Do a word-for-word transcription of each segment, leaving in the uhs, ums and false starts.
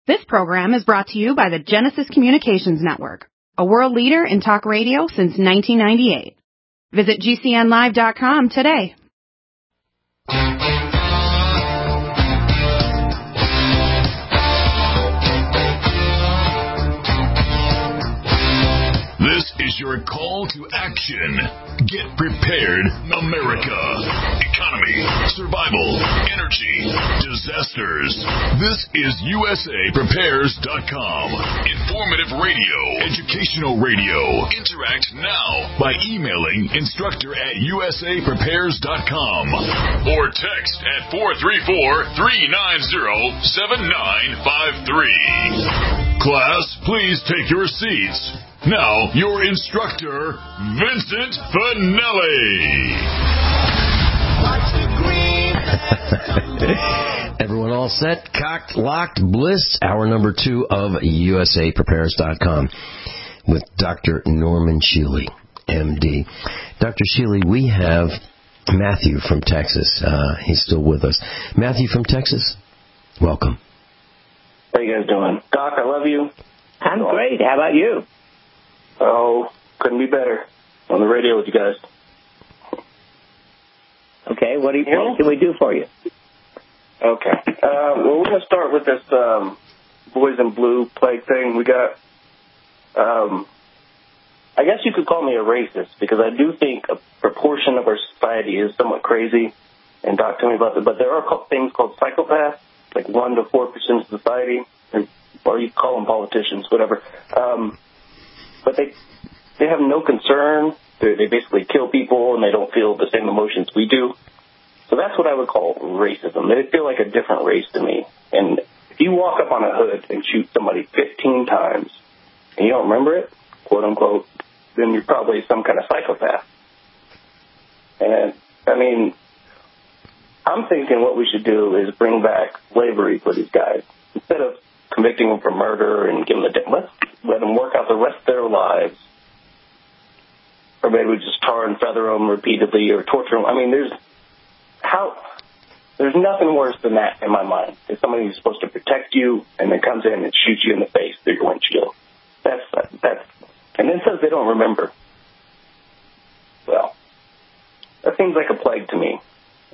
This program is brought to you by the Genesis Communications Network, a world leader in talk radio since nineteen ninety-eight. Visit G C N live dot com today. This is your call to action. Get prepared, America. Economy, survival, energy, disasters. This is U S A Prepares dot com. Informative radio, educational radio. Interact now by emailing instructor at U S A Prepares dot com or text at four three four, three nine zero, seven nine five three. Class, please take your seats. Now, your instructor, Vincent Finelli. Everyone all set? Cocked, locked, bliss. Hour number two of U S A Prepares dot com with Doctor Norman Shealy, M D. Doctor Shealy, we have Matthew from Texas. Uh, he's still with us. Matthew from Texas, welcome. How you guys doing? Doc, I love you. I'm great. How about you? Oh, couldn't be better. On the radio with you guys. Okay, what, do you, what can we do for you? Okay. Uh, well, we're going to start with this um, Boys in Blue plague thing. We got, um, I guess you could call me a racist, because I do think a proportion of our society is somewhat crazy, and Doc told me about that, but there are things called psychopaths, like one to four percent of society, or, or you call them politicians, whatever. Um But they they have no concern. They're, they basically kill people, and they don't feel the same emotions we do. So that's what I would call racism. They feel like a different race to me. And if you walk up on a hood and shoot somebody fifteen times, and you don't remember it, quote unquote, then you're probably some kind of psychopath. And, I mean, I'm thinking what we should do is bring back slavery for these guys. Instead of convicting them for murder and giving them the let's let them work out the rest of their lives, or maybe we just tar and feather them repeatedly or torture them. I mean, there's how there's nothing worse than that in my mind. It's somebody who's supposed to protect you and then comes in and shoots you in the face through your windshield. That's that's and then says they don't remember. Well, that seems like a plague to me.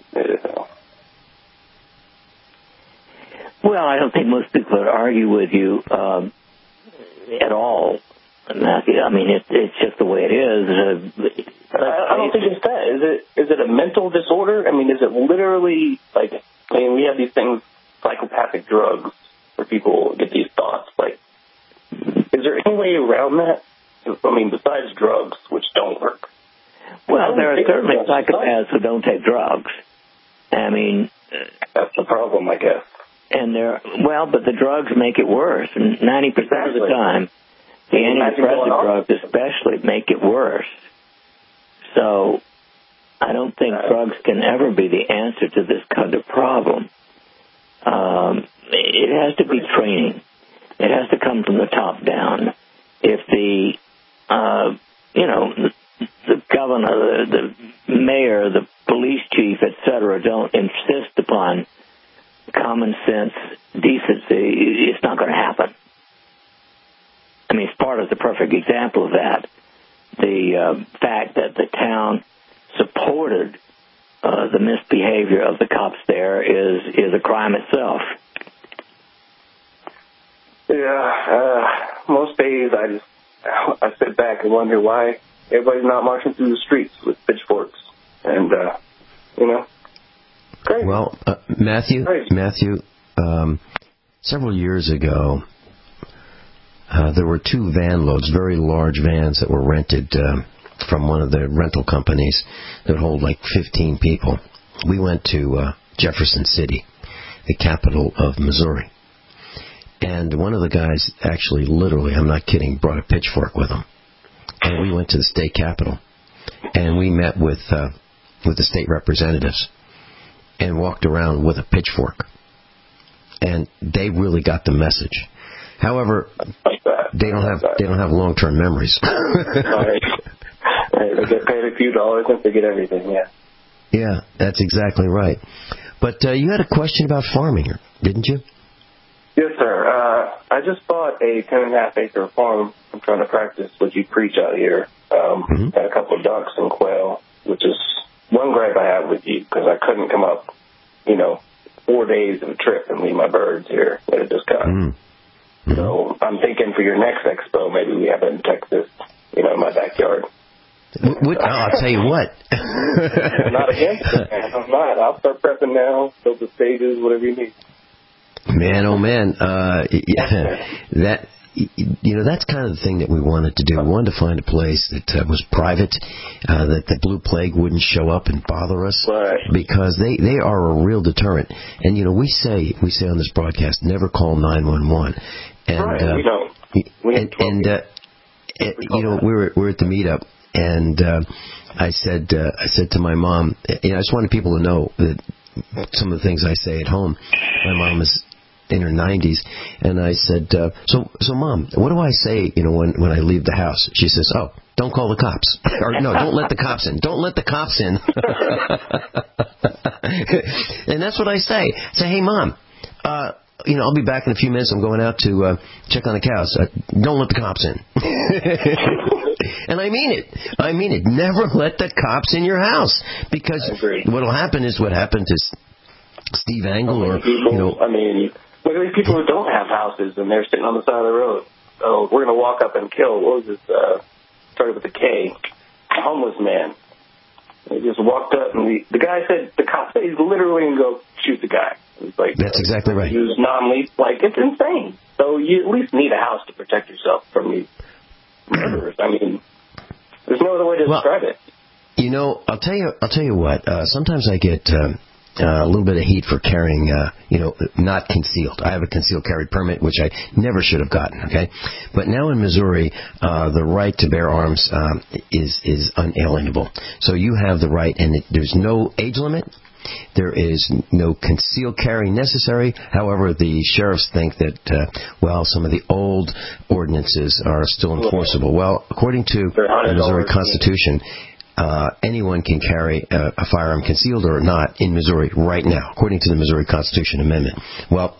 Well, I don't think most people would argue with you um, at all, Matthew. I mean, it, it's just the way it is. Uh, I, I don't think it's that. Is it? Is it a mental disorder? I mean, is it literally like? I mean, we have these things, psychopathic drugs, where people get these thoughts. Like, is there any way around that? I mean, besides drugs, which don't work. Well, there are certainly psychopaths who don't take drugs. I mean, that's the problem, I guess. And they're, well, but the drugs make it worse. And ninety percent of the time, the antidepressant drugs especially make it worse. So I don't think uh, drugs can ever be the answer to this kind of problem. Um, it has to be training. It has to come from the top down. If the, uh, you know, the, the governor, the, the mayor, the police chief, et cetera, don't insist upon common sense, decency, it's not going to happen. I mean, Sparta's a perfect example of that. The uh, fact that the town supported uh, the misbehavior of the cops there is is a crime itself. Yeah, uh, most days I just I sit back and wonder why everybody's not marching through the streets with pitchforks, and uh, you know. Crazy. Well, uh, Matthew, Crazy. Matthew, um, several years ago, uh, there were two van loads, very large vans that were rented uh, from one of the rental companies that hold like fifteen people. We went to uh, Jefferson City, the capital of Missouri. And one of the guys actually, literally, I'm not kidding, brought a pitchfork with him. And we went to the state capitol. And we met with uh, with the state representatives and walked around with a pitchfork. And they really got the message. However, they don't have they don't have long-term memories. Right. They get paid a few dollars and they get everything, yeah. Yeah, that's exactly right. But uh, you had a question about farming, didn't you? Yes, sir. Uh, I just bought a ten and a half acre farm. I'm trying to practice what you preach out here. Um, mm-hmm. Got a couple of ducks and quail, which is one gripe I have with you, because I couldn't come up, you know, four days of a trip and leave my birds here that I just got. Mm-hmm. So I'm thinking for your next expo, maybe we have it in Texas, you know, in my backyard. What, oh, I'll tell you what. I'm not against it, man. I'm not. I'll start prepping now, build the stages, whatever you need. Man, oh man, uh, that you know that's kind of the thing that we wanted to do. We wanted to find a place that uh, was private, uh, that the blue plague wouldn't show up and bother us, right. Because they, they are a real deterrent. And you know, we say we say on this broadcast, never call nine one one. And right, uh, we don't. We and, and uh, and, you know, we were we were at the meetup, and uh, I said uh, I said to my mom, you know, I just wanted people to know that some of the things I say at home. My mom is in her nineties, and I said, uh, so, so Mom, what do I say, you know, when, when I leave the house? She says, oh, don't call the cops. Or, no, don't let the cops in. Don't let the cops in. And that's what I say. I say, hey, Mom, uh, you know, I'll be back in a few minutes. I'm going out to uh, check on the cows. Uh, don't let the cops in. And I mean it. I mean it. Never let the cops in your house. Because what will happen is what happened to Steve Angle or, people, you know. I mean, look at these people who don't have houses and they're sitting on the side of the road. Oh, we're going to walk up and kill, what was this, uh, started with a K, a homeless man. They just walked up and the, the guy said, the cop said he's literally going to go shoot the guy. It was like, that's exactly right. Use non-lethal, like, it's insane. So you at least need a house to protect yourself from these murderers. I mean, there's no other way to well, describe it. You know, I'll tell you, I'll tell you what, uh, sometimes I get, um, Uh, a little bit of heat for carrying, uh, you know, not concealed. I have a concealed carry permit, which I never should have gotten, okay? But now in Missouri, uh, the right to bear arms um, is is unalienable. So you have the right, and it, there's no age limit. There is no concealed carry necessary. However, the sheriffs think that, uh, well, some of the old ordinances are still enforceable. Well, according to the Missouri Constitution, Uh, anyone can carry a, a firearm, concealed or not, in Missouri right now, according to the Missouri Constitution Amendment. Well,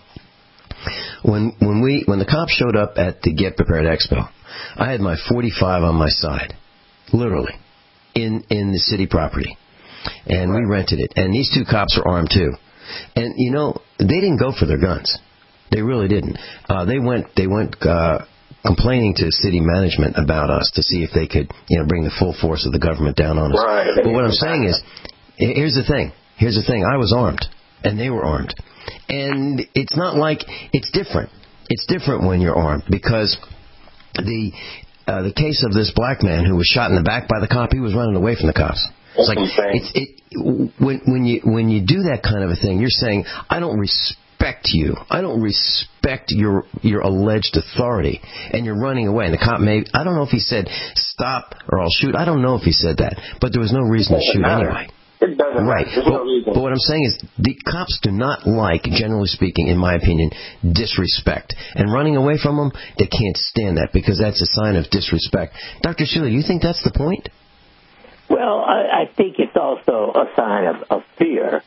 when when we when the cops showed up at the Get Prepared Expo, I had my forty-five on my side, literally, in in the city property, and we rented it. And these two cops were armed too, and you know they didn't go for their guns, they really didn't. Uh, they went they went. Uh, complaining to city management about us to see if they could, you know, bring the full force of the government down on us. Right. But what I'm saying is, here's the thing. Here's the thing. I was armed, and they were armed. And it's not like, it's different. It's different when you're armed, because the uh, the case of this black man who was shot in the back by the cop, he was running away from the cops. It's like, it's, it, when, when you when you do that kind of a thing, you're saying, I don't respect you. I don't respect your your alleged authority, and you're running away. And the cop may, I don't know if he said, stop or I'll shoot. I don't know if he said that, but there was no reason to shoot matter. anyway. It doesn't right. matter. There's but, no reason. But what I'm saying is, the cops do not like, generally speaking, in my opinion, disrespect. And running away from them, they can't stand that, because that's a sign of disrespect. Doctor Sheila, do you think that's the point? Well, I, I think it's also a sign of, of fear.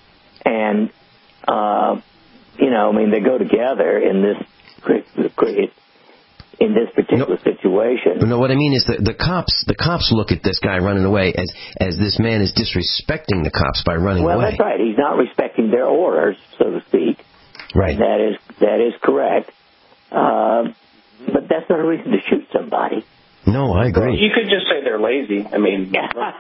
And, uh, you know, I mean, they go together in this in this particular no, situation. No, what I mean is the, the cops the cops look at this guy running away as, as this man is disrespecting the cops by running well, away. Well, that's right. He's not respecting their orders, so to speak. Right. That is, that is correct. Uh, but that's not a reason to shoot somebody. No, I agree. You could just say they're lazy. I mean,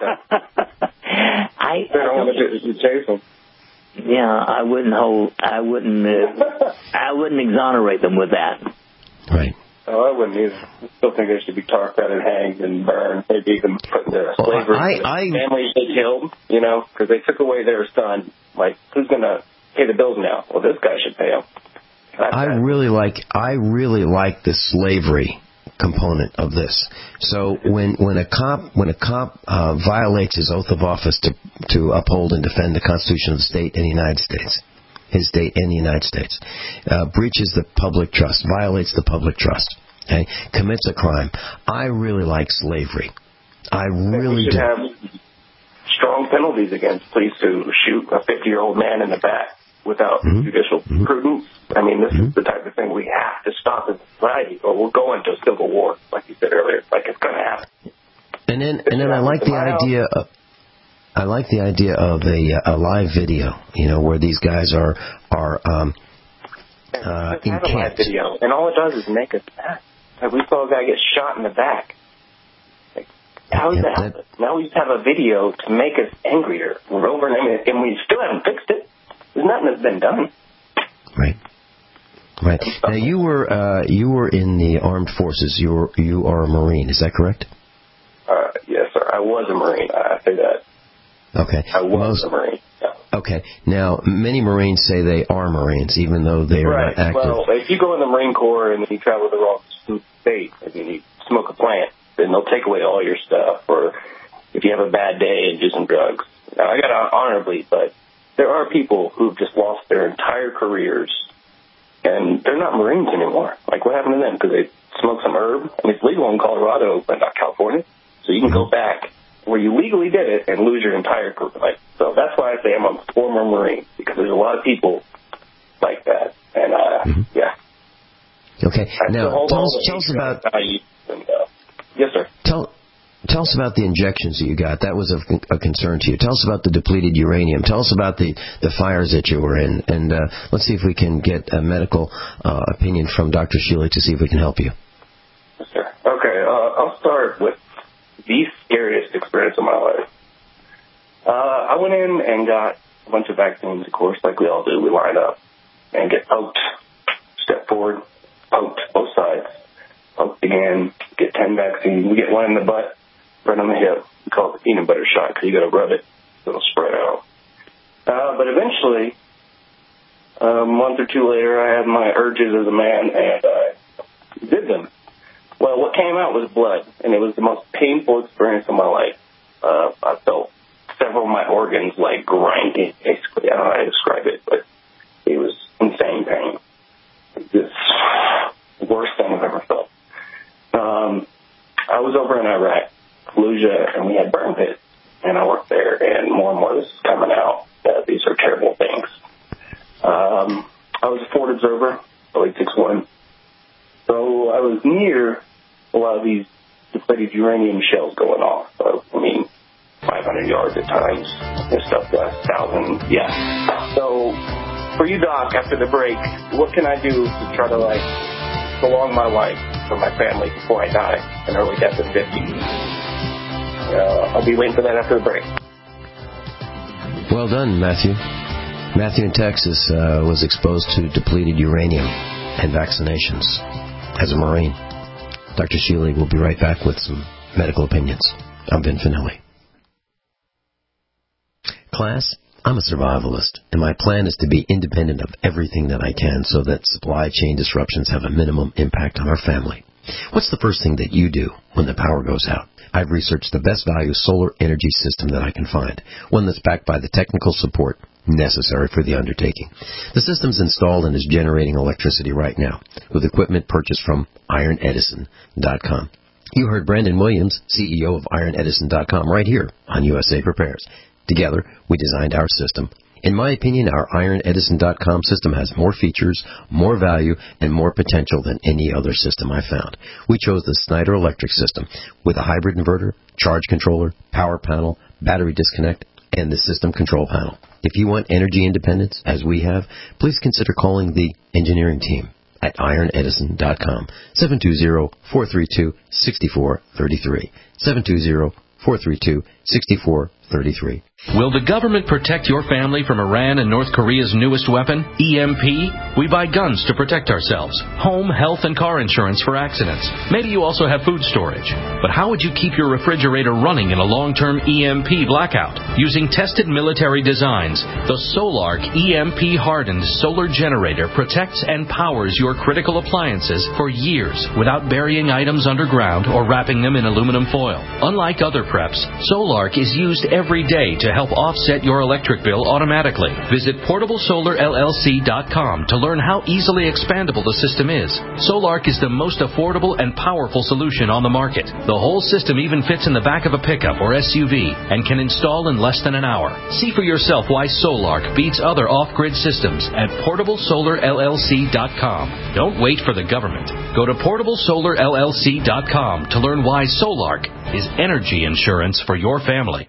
I, they don't want to chase them. Yeah, I wouldn't hold. I wouldn't. Uh, I wouldn't exonerate them with that. Right. Oh, I wouldn't either. I still think they should be tarred and hanged and burned. Maybe even put into slavery. Well, I, I, families they killed, you know, because they took away their son. Like, who's going to pay the bills now? Well, this guy should pay them. That's I bad. really like. I really like the slavery component of this. So when when a cop when a cop uh, violates his oath of office to to uphold and defend the Constitution of the state in the United States, his state in the United States, uh, breaches the public trust, violates the public trust, okay, commits a crime, I really like slavery. I really we should do. have strong penalties against police who shoot a fifty-year-old man in the back without mm-hmm. judicial mm-hmm. prudence. I mean, this mm-hmm. is the type of thing we have to or we're going to a civil war, like you said earlier. Like it's going to happen. And then, and then I like the idea of, I like the idea of a, a live video, you know, where these guys are are um, uh, in have a live video, and all it does is make us mad. Like we saw a guy get shot in the back. Like, how does yeah, that happen? Now we just have a video to make us angrier. We're over and over, and we still haven't fixed it. There's nothing that's been done. Right. Right. Now you were uh, you were in the armed forces. You were you are a Marine. Is that correct? Uh, yes, sir. I was a Marine. I say that. Okay. I was Most, a Marine. Yeah. Okay. Now many Marines say they are Marines, even though they are right. not active. Well, if you go in the Marine Corps and you travel to the wrong state and you smoke a plant, then they'll take away all your stuff. Or if you have a bad day and do some drugs. Now I got out honorably, but there are people who've just lost their entire careers. And they're not Marines anymore. Like, what happened to them? Because they smoked some herb? I mean, it's legal in Colorado, but not California. So you can go back where you legally did it and lose your entire career. Like, so that's why I say I'm a former Marine, because there's a lot of people like that. And, uh, mm-hmm. yeah. Okay. I now, tell us, tell us about... And, uh, yes, sir. Tell... Tell us about the injections that you got. That was a, a concern to you. Tell us about the depleted uranium. Tell us about the, the fires that you were in. And uh, let's see if we can get a medical uh, opinion from Doctor Sheely to see if we can help you. Yes, sir. Okay, uh, I'll start with the scariest experience of my life. Uh, I went in and got a bunch of vaccines, of course, like we all do. We line up and get poked. Step forward, poked both sides. Poked again, get ten vaccines. We get one in the butt. Right on the hip. We call it the peanut butter shot because you got to rub it. It'll spread out. Uh, but eventually, a month or two later, I had my urges as a man, and I did them. Well, what came out was blood, and it was the most painful experience of my life. Uh, I felt several of my organs, like, grinding, basically. I don't know how to describe it, but it was insane pain. It's the worst thing I've ever felt. Um, I was over in Iraq. Fallujah, and we had burn pits, and I worked there, and more and more this is coming out. Uh, these are terrible things. Um, I was a forward observer, Boeing six one, so I was near a lot of these depleted uranium shells going off. So, I mean, five hundred yards at times, and stuff like one thousand, yeah. So, for you, Doc, after the break, what can I do to try to, like, prolong my life for my family before I die, an early death at fifty? Uh, I'll be waiting for that after the break. Well done, Matthew. Matthew in Texas uh, was exposed to depleted uranium and vaccinations as a Marine. Doctor Sheely will be right back with some medical opinions. I'm Vin Finelli. Class, I'm a survivalist, and my plan is to be independent of everything that I can so that supply chain disruptions have a minimum impact on our family. What's the first thing that you do when the power goes out? I've researched the best value solar energy system that I can find, one that's backed by the technical support necessary for the undertaking. The system's installed and is generating electricity right now with equipment purchased from Iron Edison dot com. You heard Brandon Williams, C E O of Iron Edison dot com, right here on U S A Prepares. Together, we designed our system. In my opinion, our Iron Edison dot com system has more features, more value, and more potential than any other system I found. We chose the Snyder Electric system with a hybrid inverter, charge controller, power panel, battery disconnect, and the system control panel. If you want energy independence, as we have, please consider calling the engineering team at Iron Edison dot com, seven two zero, four three two, six four three three, seven two zero, four three two, six four three three. Will the government protect your family from Iran and North Korea's newest weapon, E M P? We buy guns to protect ourselves, home, health, and car insurance for accidents. Maybe you also have food storage. But how would you keep your refrigerator running in a long-term E M P blackout? Using tested military designs, the Solark E M P-hardened solar generator protects and powers your critical appliances for years without burying items underground or wrapping them in aluminum foil. Unlike other preps, Solark is used every every day to help offset your electric bill automatically. Visit portable solar L L C dot com to learn how easily expandable the system is. Solark is the most affordable and powerful solution on the market. The whole system even fits in the back of a pickup or S U V and can install in less than an hour. See for yourself why Solark beats other off-grid systems at portable solar L L C dot com. Don't wait for the government. Go to portable solar L L C dot com to learn why Solark is energy insurance for your family.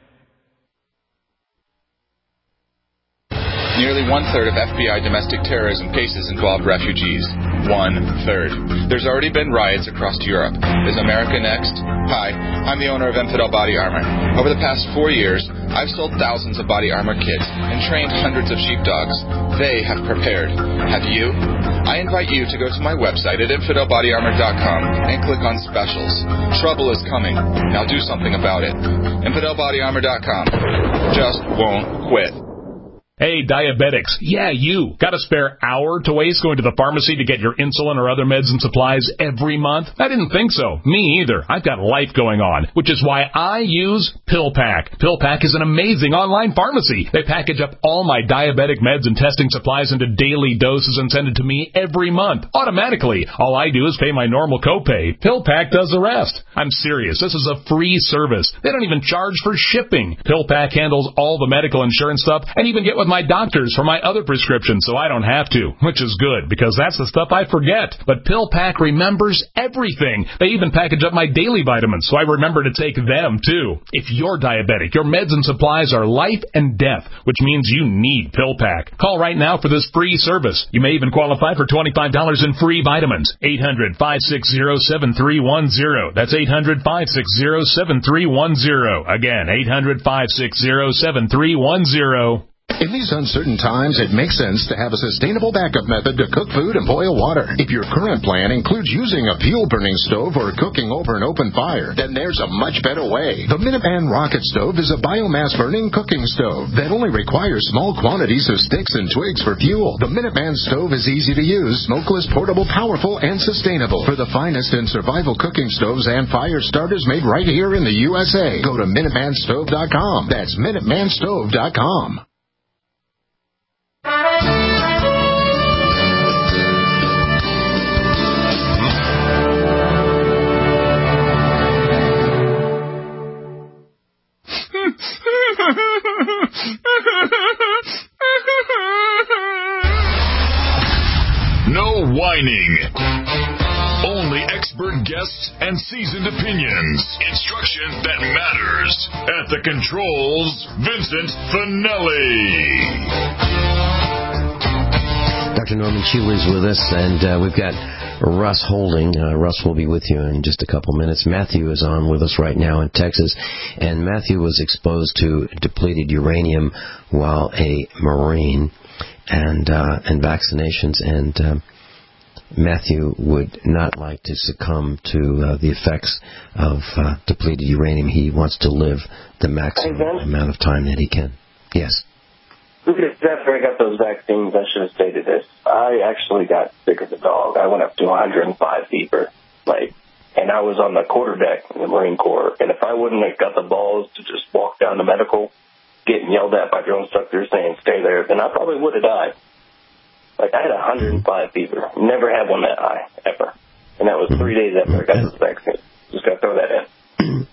Nearly one-third of F B I domestic terrorism cases involved refugees. One-third. There's already been riots across Europe. Is America next? Hi, I'm the owner of Infidel Body Armor. Over the past four years, I've sold thousands of body armor kits and trained hundreds of sheepdogs. They have prepared. Have you? I invite you to go to my website at infidel body armor dot com and click on specials. Trouble is coming. Now do something about it. infidel body armor dot com. Just won't quit. Hey, diabetics. Yeah, you. Got a spare hour to waste going to the pharmacy to get your insulin or other meds and supplies every month? I didn't think so. Me either. I've got life going on, which is why I use PillPack. PillPack is an amazing online pharmacy. They package up all my diabetic meds and testing supplies into daily doses and send it to me every month, automatically. All I do is pay my normal copay. PillPack does the rest. I'm serious. This is a free service. They don't even charge for shipping. PillPack handles all the medical insurance stuff and even get with my doctors for my other prescriptions, so I don't have to, which is good, because that's the stuff I forget. But PillPack remembers everything. They even package up my daily vitamins, so I remember to take them, too. If you're diabetic, your meds and supplies are life and death, which means you need PillPack. Call right now for this free service. You may even qualify for twenty-five dollars in free vitamins. eight hundred, five six zero, seven three one zero. That's eight hundred, five six zero, seven three one zero. Again, eight hundred, five six zero, seven three one zero. In these uncertain times, it makes sense to have a sustainable backup method to cook food and boil water. If your current plan includes using a fuel-burning stove or cooking over an open fire, then there's a much better way. The Minuteman Rocket Stove is a biomass-burning cooking stove that only requires small quantities of sticks and twigs for fuel. The Minuteman Stove is easy to use, smokeless, portable, powerful, and sustainable. For the finest in survival cooking stoves and fire starters made right here in the U S A, go to minuteman stove dot com. That's minuteman stove dot com. No whining. Only expert guests and seasoned opinions. Instruction that matters. At the controls, Vincent Finelli. Doctor Norman Shealy's with us, and uh, we've got Russ Holding. Uh, Russ will be with you in just a couple minutes. Matthew is on with us right now in Texas, and Matthew was exposed to depleted uranium while a Marine, and uh, and vaccinations, and um, Matthew would not like to succumb to uh, the effects of uh, depleted uranium. He wants to live the maximum hey, amount of time that he can. Yes. After I got those vaccines, I should have stated this. I actually got sick as a dog. I went up to one hundred five fever, like, and I was on the quarterdeck in the Marine Corps. And if I wouldn't have got the balls to just walk down to medical, getting yelled at by drill instructors saying stay there, then I probably would have died. Like, I had one hundred five fever. Never had one that high, ever. And that was three days after I got this vaccine. Just got to throw that in.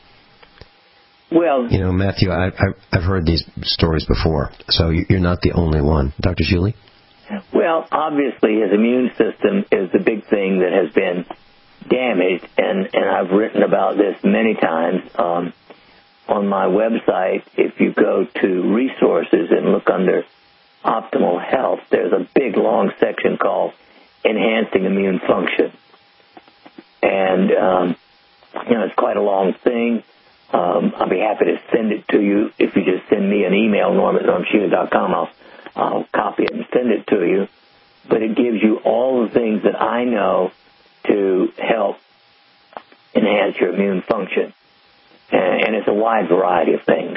Well, you know, Matthew, I, I, I've heard these stories before, so you're not the only one. Doctor Shealy? Well, obviously his immune system is the big thing that has been damaged, and, and I've written about this many times. Um, on my website, if you go to resources and look under optimal health, there's a big, long section called enhancing immune function. And, um, you know, it's quite a long thing. Um, I'll be happy to send it to you. If you just send me an email, norm at norm shealy dot com, I'll, I'll copy it and send it to you. But it gives you all the things that I know to help enhance your immune function. And, and it's a wide variety of things.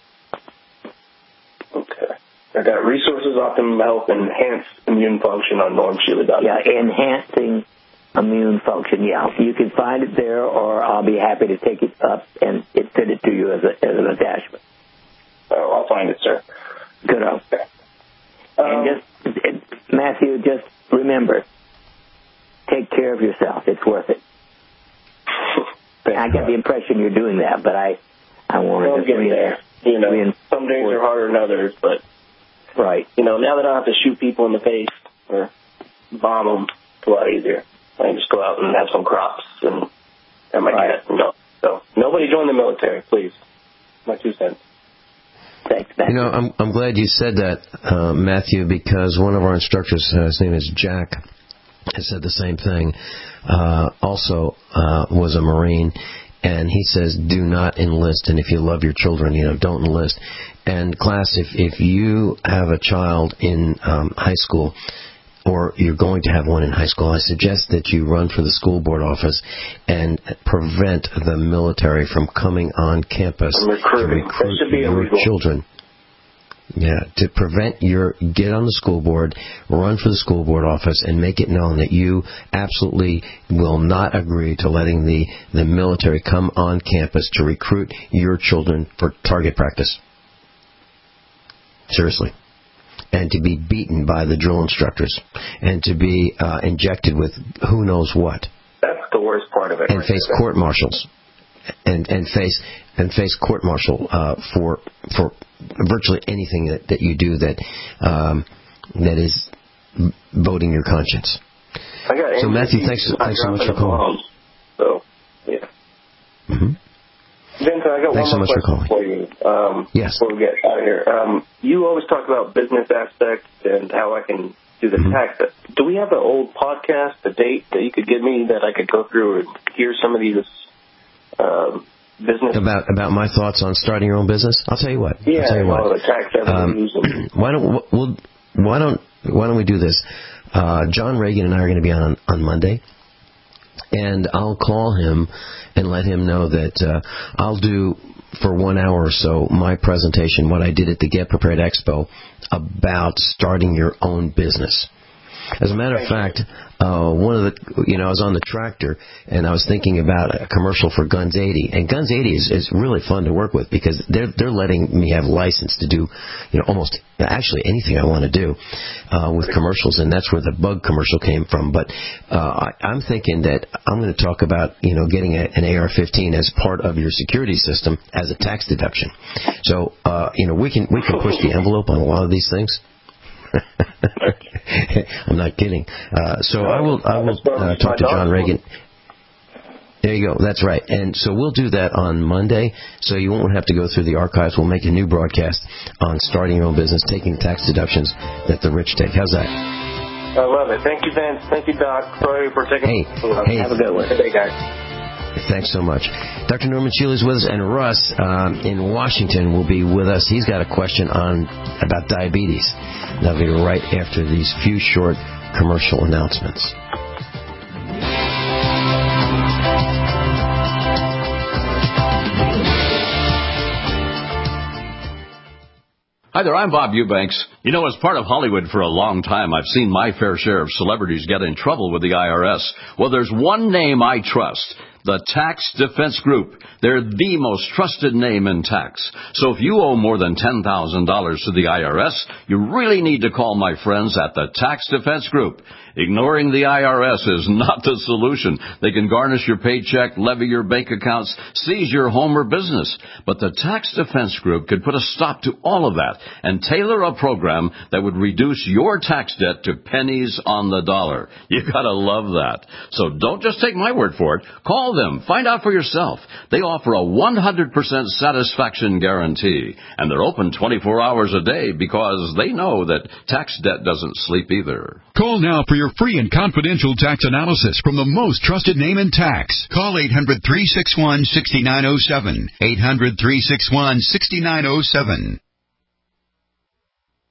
Okay. I got resources, optimum health, and enhanced immune function on norm shealy dot com. Yeah, enhancing immune function, yeah. You can find it there, or I'll be happy to take it up and send it to you as, a, as an attachment. Oh, I'll find it, sir. Good. Okay. Um, and just, it, Matthew, just remember, take care of yourself. It's worth it. I get the impression you're doing that, but I, I want to get there. You know, some days are harder than others, but right. You know, now that I don't have to shoot people in the face or bomb them, it's a lot easier. I can just go out and have some crops and have my right. cat. No, so nobody join the military, please. My two cents. Thanks, Matthew. You know, I'm I'm glad you said that, uh, Matthew, because one of our instructors, uh, his name is Jack, has said the same thing. Uh, also, uh, was a Marine, and he says, "Do not enlist." And if you love your children, you know, don't enlist. And class, if if you have a child in um, high school, or you're going to have one in high school, I suggest that you run for the school board office and prevent the military from coming on campus to recruit your illegal. children. Yeah, to prevent your, get on the school board, run for the school board office, and make it known that you absolutely will not agree to letting the, the military come on campus to recruit your children for target practice. Seriously. And to be beaten by the drill instructors, and to be uh, injected with who knows what. That's the worst part of it. And face court martials, and and face and face court martial uh, for for virtually anything that, that you do that um, that is voting your conscience. I got so Matthew, thanks thanks so much for calling. So yeah. Mm-hmm. Vincent, I got Thanks one more so much question for, for you um, yes. before we get out of here. Um, you always talk about business aspects and how I can do the mm-hmm. tax. Do we have an old podcast, a date that you could give me that I could go through and hear some of these um, business? About about my thoughts on starting your own business? I'll tell you what. Yeah, I'll tell you what. all the tax revenues. Um, why don't we'll, why don't why don't we do this? Uh, John Reagan and I are going to be on on Monday. And I'll call him and let him know that uh, I'll do for one hour or so my presentation, what I did at the Get Prepared Expo about starting your own business. As a matter of fact, uh, one of the, you know, I was on the tractor and I was thinking about a commercial for Guns eighty. And Guns eighty is, is really fun to work with because they're they're letting me have license to do, you know, almost actually anything I want to do uh, with commercials. And that's where the bug commercial came from. But uh, I, I'm thinking that I'm going to talk about, you know, getting a, an A R fifteen as part of your security system as a tax deduction. So, uh, you know, we can we can push the envelope on a lot of these things. I'm not kidding. Uh, so I will I will uh, talk to John Reagan. There you go. That's right. And so we'll do that on Monday, so you won't have to go through the archives. We'll make a new broadcast on starting your own business, taking tax deductions that the rich take. How's that? I love it. Thank you, Vince. Thank you, Doc. Sorry for taking. Hey, hey, have a good one. Good day, guys. Thanks so much. Doctor Norman Shealy is with us, and Russ um, in Washington will be with us. He's got a question on about diabetes. That'll be right after these few short commercial announcements. Hi there, I'm Bob Eubanks. You know, as part of Hollywood for a long time, I've seen my fair share of celebrities get in trouble with the I R S. Well, there's one name I trust. The Tax Defense Group. They're the most trusted name in tax. So if you owe more than ten thousand dollars to the I R S, you really need to call my friends at the Tax Defense Group. Ignoring the I R S is not the solution. They can garnish your paycheck, levy your bank accounts, seize your home or business. But the Tax Defense Group could put a stop to all of that and tailor a program that would reduce your tax debt to pennies on the dollar. You gotta love that. So don't just take my word for it. Call them. Find out for yourself. They offer a one hundred percent satisfaction guarantee. And they're open twenty-four hours a day because they know that tax debt doesn't sleep either. Call now for your free and confidential tax analysis from the most trusted name in tax. Call eight hundred, three six one, six nine zero seven. eight hundred, three six one, six nine zero seven.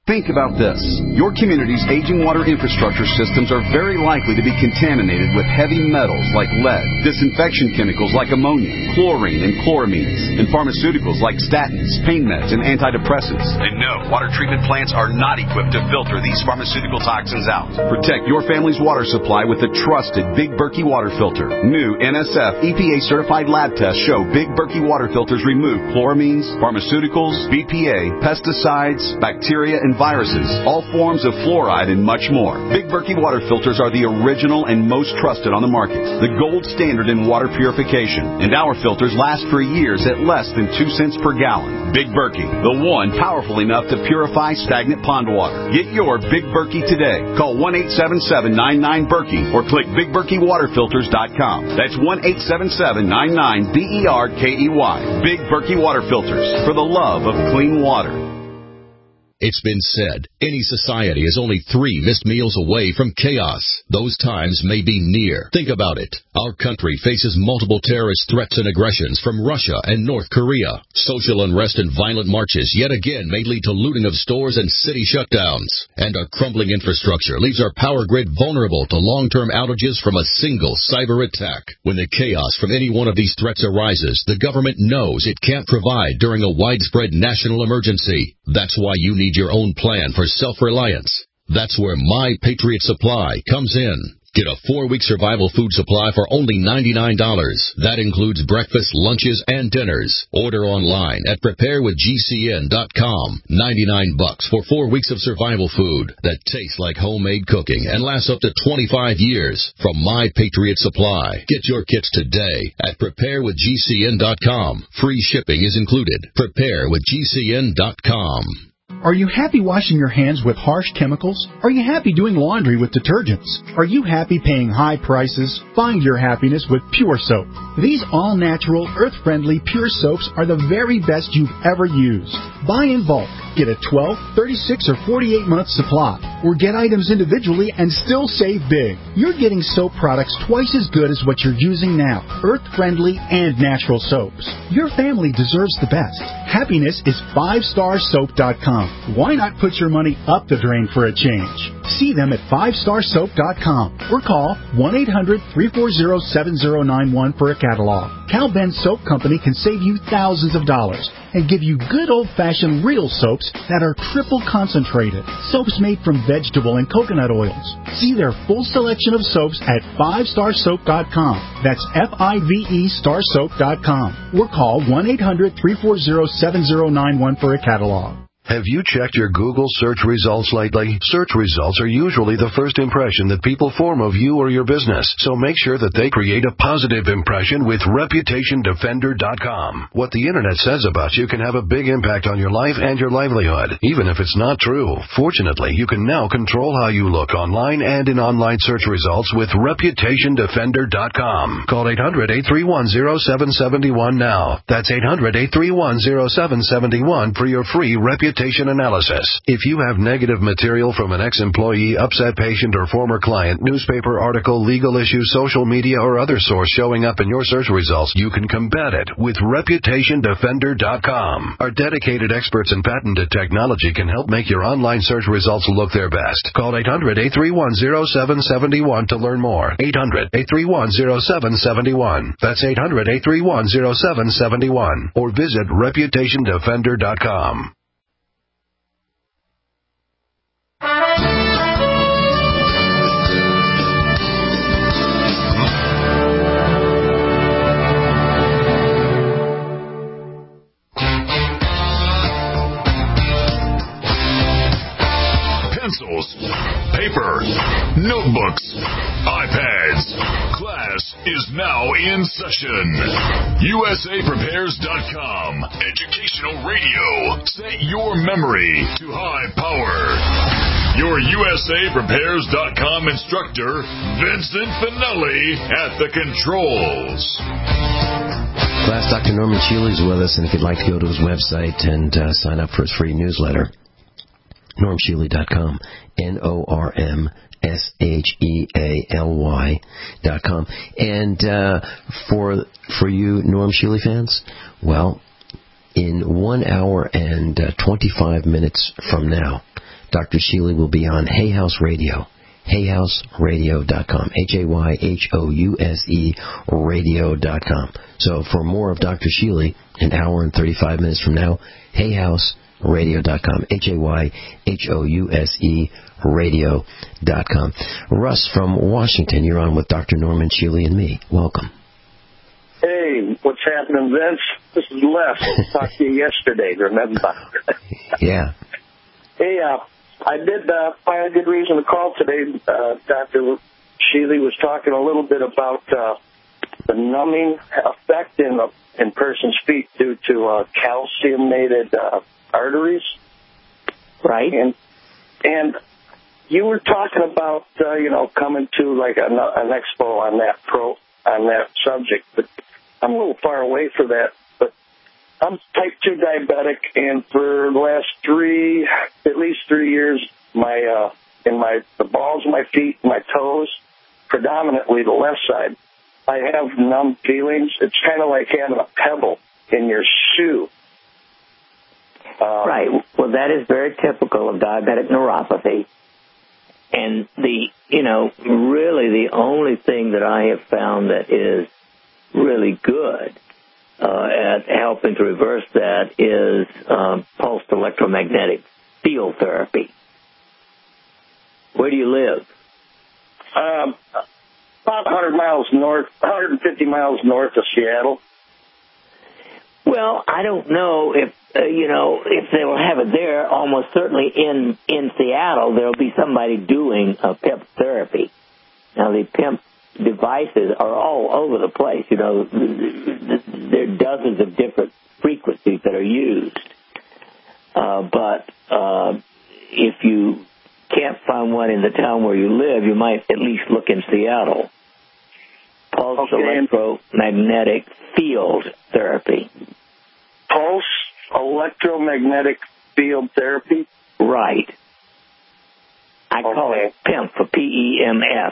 Think about this. Your community's aging water infrastructure systems are very likely to be contaminated with heavy metals like lead, disinfection chemicals like ammonia, chlorine and chloramines, and pharmaceuticals like statins, pain meds, and antidepressants. And no, water treatment plants are not equipped to filter these pharmaceutical toxins out. Protect your family's water supply with the trusted Big Berkey water filter. New N S F E P A-certified lab tests show Big Berkey water filters remove chloramines, pharmaceuticals, B P A, pesticides, bacteria, and viruses, all forms of fluoride, and much more. Big Berkey water filters are the original and most trusted on the market, the gold standard in water purification. And our filters last for years at less than two cents per gallon. Big Berkey, the one powerful enough to purify stagnant pond water. Get your Big Berkey today. Call one eight seven seven, nine nine, Berkey or click big berkey water filters dot com. That's one eight seven seven, nine nine, B E R K E Y. Big Berkey water filters, for the love of clean water. It's been said, any society is only three missed meals away from chaos. Those times may be near. Think about it. Our country faces multiple terrorist threats and aggressions from Russia and North Korea. Social unrest and violent marches yet again may lead to looting of stores and city shutdowns. And our crumbling infrastructure leaves our power grid vulnerable to long-term outages from a single cyber attack. When the chaos from any one of these threats arises, the government knows it can't provide during a widespread national emergency. That's why you need your own plan for self-reliance. That's where My Patriot Supply comes in. Get a four-week survival food supply for only ninety-nine dollars. That includes breakfast, lunches, and dinners. Order online at prepare with G C N dot com. ninety-nine bucks for four weeks of survival food that tastes like homemade cooking and lasts up to twenty-five years from My Patriot Supply. Get your kits today at prepare with G C N dot com. Free shipping is included. prepare with G C N dot com. Are you happy washing your hands with harsh chemicals? Are you happy doing laundry with detergents? Are you happy paying high prices? Find your happiness with Pure Soap. These all-natural, earth-friendly Pure Soaps are the very best you've ever used. Buy in bulk. Get a twelve, thirty-six, or forty-eight month supply. Or get items individually and still save big. You're getting soap products twice as good as what you're using now. Earth-friendly and natural soaps. Your family deserves the best. Happiness is five star soap dot com. Why not put your money up the drain for a change? See them at five star soap dot com or call one eight hundred, three four zero, seven zero nine one for a catalog. Cal Ben Soap Company can save you thousands of dollars and give you good old-fashioned real soaps that are triple concentrated. Soaps made from vegetable and coconut oils. See their full selection of soaps at five star soap dot com. That's F I V E star soap dot com. Or call one eight hundred, three four zero, seven zero nine one for a catalog. Have you checked your Google search results lately? Search results are usually the first impression that people form of you or your business, so make sure that they create a positive impression with reputation defender dot com. What the internet says about you can have a big impact on your life and your livelihood, even if it's not true. Fortunately, you can now control how you look online and in online search results with reputation defender dot com. Call eight hundred, eight three one, zero seven seven one now. That's eight hundred, eight three one, zero seven seven one for your free reputation analysis. If you have negative material from an ex-employee, upset patient, or former client, newspaper article, legal issue, social media, or other source showing up in your search results, you can combat it with reputation defender dot com. Our dedicated experts in patented technology can help make your online search results look their best. Call eight hundred, eight three one, zero seven seven one to learn more. eight hundred, eight three one, zero seven seven one. That's eight hundred, eight three one, zero seven seven one. Or visit reputation defender dot com. Pencils, paper, notebooks, iPads. Class is now in session. U S A Prepares dot com. Educational radio. Set your memory to high power. Your U S A Prepares dot com instructor, Vincent Finelli, at the controls. Class, Doctor Norman Shealy is with us, and if you'd like to go to his website and uh, sign up for his free newsletter, norm shealy dot com, N O R M S H E A L Y dot com. And uh, for for you Norm Shealy fans, well, in one hour and uh, twenty-five minutes from now, Doctor Shealy will be on Hay House Radio. hay house radio dot com. H A Y H O U S E radio dot com. So for more of Doctor Shealy, an hour and thirty-five minutes from now, hay house radio dot com. H A Y H O U S E radio dot com. Russ from Washington, you're on with Doctor Norman Shealy and me. Welcome. Hey, what's happening, Vince? This is Les. Talked to you yesterday, remember? Yeah. Hey, uh, I did uh, find a good reason to call today. Uh, Doctor Shealy was talking a little bit about uh, the numbing effect in a in person's feet due to uh, calciumated uh, arteries. Right. And and you were talking about uh, you know coming to like an, an expo on that pro on that subject, but I'm a little far away for that. But I'm type two diabetic, and for the last three, at least three years, my uh, in my the balls of my feet, my toes, predominantly the left side, I have numb feelings. It's kind of like having a pebble in your shoe. Um, right. Well, that is very typical of diabetic neuropathy. And the, you know, really the only thing that I have found that is really good uh, at helping to reverse that is um, pulsed electromagnetic field therapy. Where do you live? Um, about one hundred miles north, one hundred fifty miles north of Seattle. Well, I don't know if, uh, you know, if they will have it there. Almost certainly in, in Seattle, there will be somebody doing a P E P therapy. Now, the P E P devices are all over the place. You know, there are dozens of different frequencies that are used. Uh, but uh, if you can't find one in the town where you live, you might at least look in Seattle. Pulse okay. electromagnetic field therapy. Pulse electromagnetic field therapy? Right. I okay. call it P E M F, for P E M F.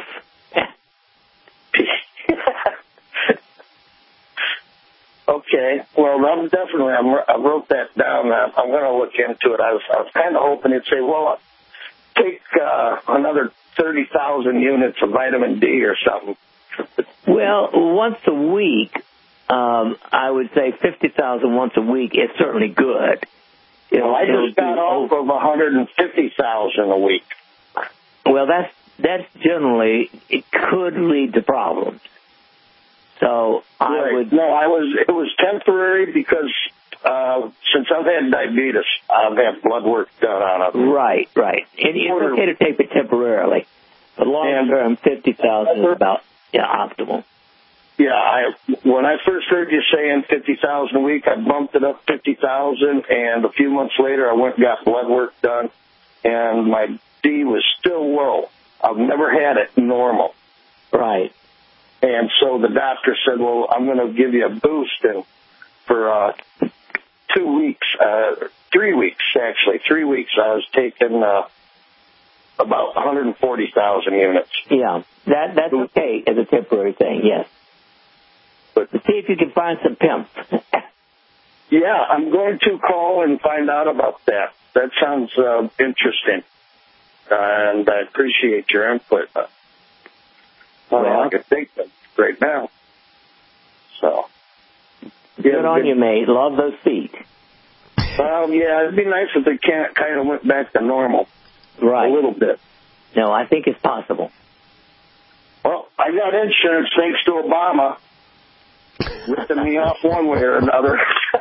Okay. Well, I'm definitely, I'm, I wrote that down. I'm going to look into it. I was, I was kind of hoping you'd say, well, take uh, another thirty thousand units of vitamin D or something. Well, once a week, um, I would say fifty thousand once a week is certainly good. It'll, well, I just got off of one hundred fifty thousand a week. Well, that's that's generally, it could lead to problems. So I right. would... No, I was, it was temporary because uh, since I've had diabetes, I've had blood work done on it. Right, right. And it's okay to take it temporarily. But long term, fifty thousand is about yeah, optimal. Yeah, I when I first heard you saying fifty thousand a week, I bumped it up fifty thousand, and a few months later, I went and got blood work done, and my D was still low. I've never had it normal. Right. And so the doctor said, well, I'm going to give you a boost and for uh, two weeks, uh, three weeks, actually, three weeks, I was taking uh, about one hundred forty thousand units. Yeah, that that's okay as a temporary thing, yes. But see if you can find some P E M F. Yeah, I'm going to call and find out about that. That sounds uh, interesting. Uh, and I appreciate your input. Uh, well, I can think of right now. So. Good yeah, on you, mate. Love those feet. Well, yeah, it'd be nice if they can't kind of went back to normal. Right. A little bit. No, I think it's possible. Well, I got insurance thanks to Obama. Ripping me off one way or another.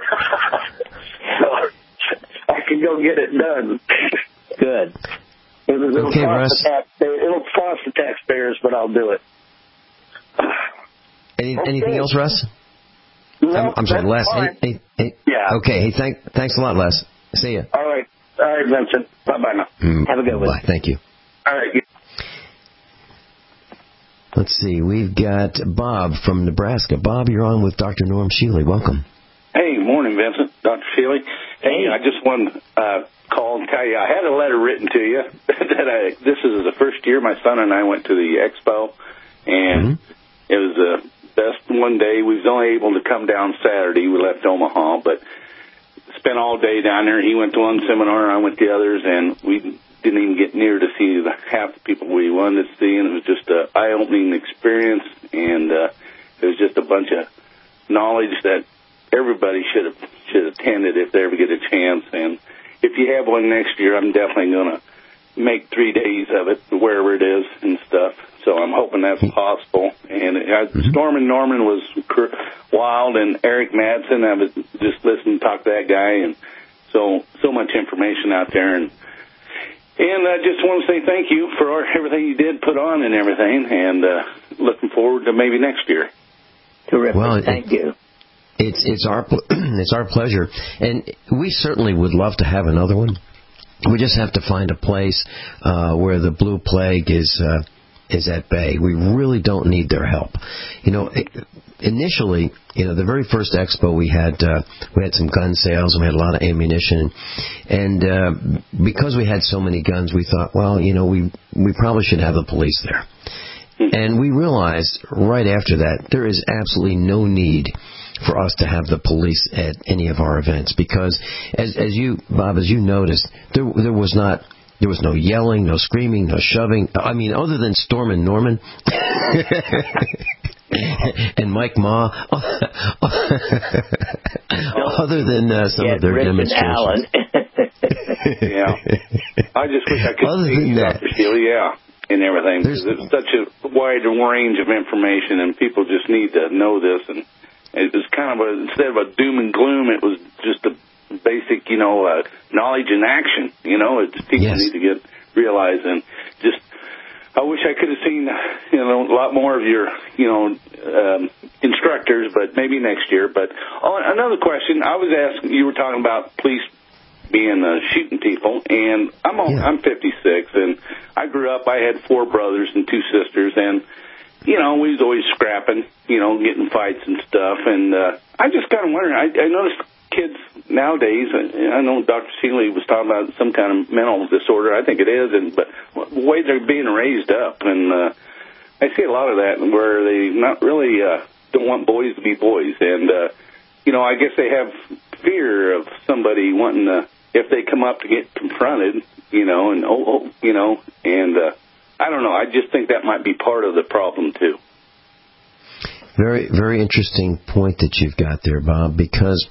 So I can go get it done. Good. It'll, it'll, okay, cost Russ. the tax, it'll cost the taxpayers, but I'll do it. Any, okay. Anything else, Russ? No, I'm, I'm sorry, Les. Hey, hey, hey, yeah. Okay. Hey, thank, thanks a lot, Les. See ya. All right. All right, Vincent. Bye-bye now. Mm, Have a good one. Bye. Thank you. All right. Let's see. We've got Bob from Nebraska. Bob, you're on with Doctor Norm Shealy. Welcome. Hey, morning, Vincent. Doctor Shealy. Hey, I just want to uh, call and tell you, I had a letter written to you that I, this is the first year my son and I went to the expo, and mm-hmm. it was the best one day. We was only able to come down Saturday. We left Omaha, but spent all day down there. He went to one seminar, I went to others, and we didn't even get near to see the, half the people we wanted to see, and it was just an eye-opening experience, and uh, it was just a bunch of knowledge that everybody should have should attended if they ever get a chance. And if you have one next year, I'm definitely going to make three days of it, wherever it is and stuff. So I'm hoping that's possible. And uh, Mm-hmm. Storm and Norman was cr- wild, and Eric Madsen, I was just listening to talk to that guy, and so so much information out there. And And I just want to say thank you for everything you did put on and everything, and uh, looking forward to maybe next year. Terrific. Well, thank it, you. It's it's our it's our pleasure, and we certainly would love to have another one. We just have to find a place uh, where the blue plague is uh, is at bay. We really don't need their help. You know, it, initially, you know, the very first expo we had uh, we had some gun sales and we had a lot of ammunition, and uh, because we had so many guns, we thought, well, you know, we we probably should have the police there. And we realized right after that there is absolutely no need for us to have the police at any of our events, because as as you, Bob, as you noticed, there there was not there was no yelling, no screaming, no shoving. I mean, other than Storm and Norman and Mike Ma, other than uh, some yeah, of their Rich demonstrations. Yeah, I just wish I could other see than that, Doctor Steele, yeah, and everything. Because it's such a wide range of information, and people just need to know this. And it was kind of a, instead of a doom and gloom, it was just a basic, you know, uh, knowledge and action. You know, it's people yes. need to get realized, and just I wish I could have seen, you know, a lot more of your, you know, um, instructors, but maybe next year. But oh, another question, I was asking, you were talking about police being uh, shooting people, and I'm all, yeah. I'm fifty-six, and I grew up. I had four brothers and two sisters, and you know, we was always scrapping, you know, getting fights and stuff. And uh, I just kind of wondering. I, I noticed kids nowadays. I know Doctor Seeley was talking about some kind of mental disorder. I think it is, and but the way they're being raised up, and uh, I see a lot of that where they not really uh, don't want boys to be boys, and uh, you know, I guess they have fear of somebody wanting to. If they come up to get confronted, you know, and, oh, oh you know, and uh, I don't know. I just think that might be part of the problem, too. Very, very interesting point that you've got there, Bob, because